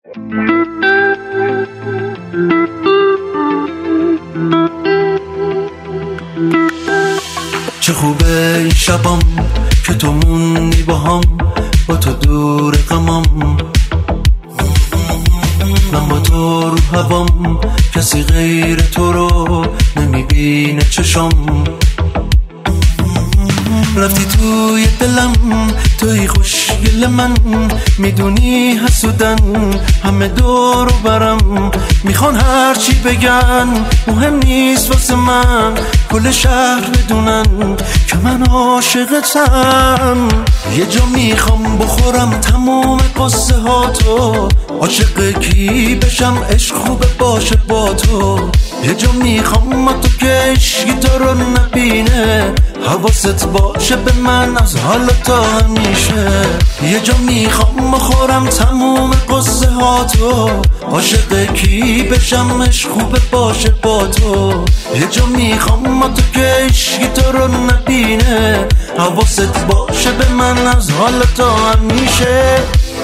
چه خوبه این شبام که تو موندی با هم، با تو دور غمام، من با تو رو هوام، کسی غیر تو رو نمیبینه چشام. رفتی توی دلم، توی خوشگل من، میدونی حسودن همه دور و برم، میخوان هرچی بگن مهم نیست واسه من، کل شهر بدونن که من عاشقتم. یه جا میخوام بخورم تموم قصه ها تو، عاشق کی بشم عشق خوبه باشه با تو. یه جا میخوام ما تو که عشقی تو رو نبینه، حواست باشه به من از حالا تا همیشه. یه جا میخوام بخورم تموم قصه ها تو، عاشق کی بشم عشق خوبه باشه با تو. یه جا میخوام ما تو که عشقی تو رو نبینه، حواست باشه به من از حالا تا همیشه.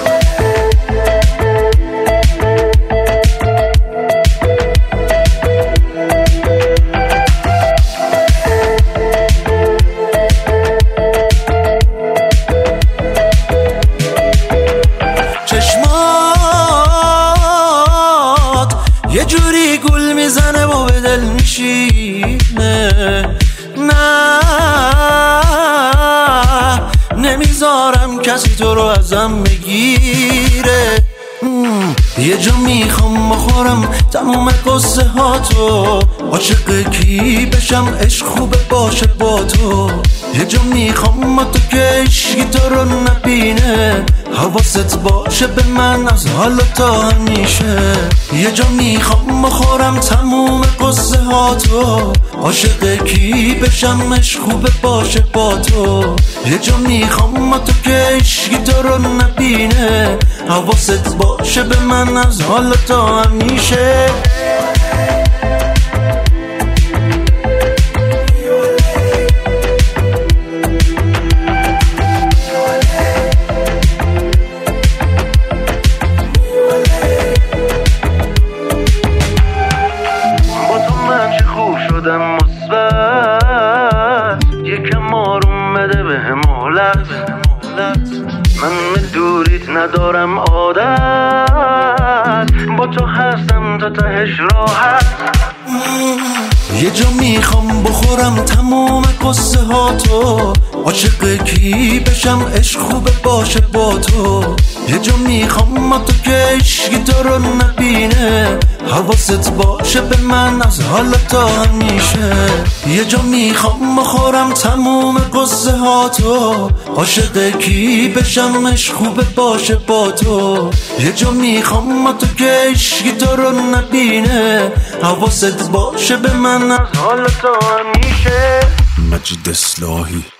یه جوری گل میزنه و به دل میشینه، نه نمیذارم کسی تو رو ازم بگیره. یه جا میخوام بخورم تموم قصه ها تو، عاشق کی بشم عشق خوبه باشه با تو. یه جا میخوام ما تو که عشقی تو رو نبینه، حواست باشه به من از حالا تا همیشه. یه جا میخوام بخورم تموم قصه ها تو، عاشق کی بشم عشق خوبه باشه با تو. یه جا میخوام ما تو که عشقی تو رو نبینه، حواست باشه به من از حالا تا همیشه. مثبت یکم آروم بده به مهلت، من به دوریت ندارم عادت، با تو هستم تا تهش راحت. یه جا میخوام بخورم تموم قصه ها تو، عاشق کی بشم عشق خوبه باشه با تو. یه جا میخوام ما تو که عشقی تو رو نبینه، حواست باشه به من از حالا تا همیشه. یه جا میخوام بخورم تموم قصه ها تو، عاشق کی بشم عشق خوبه باشه با تو. یه جا میخوام ما تو که عشقی تو رو نبینه، حواست باشه به من از حالا تا همیشه. مجید اصلاحی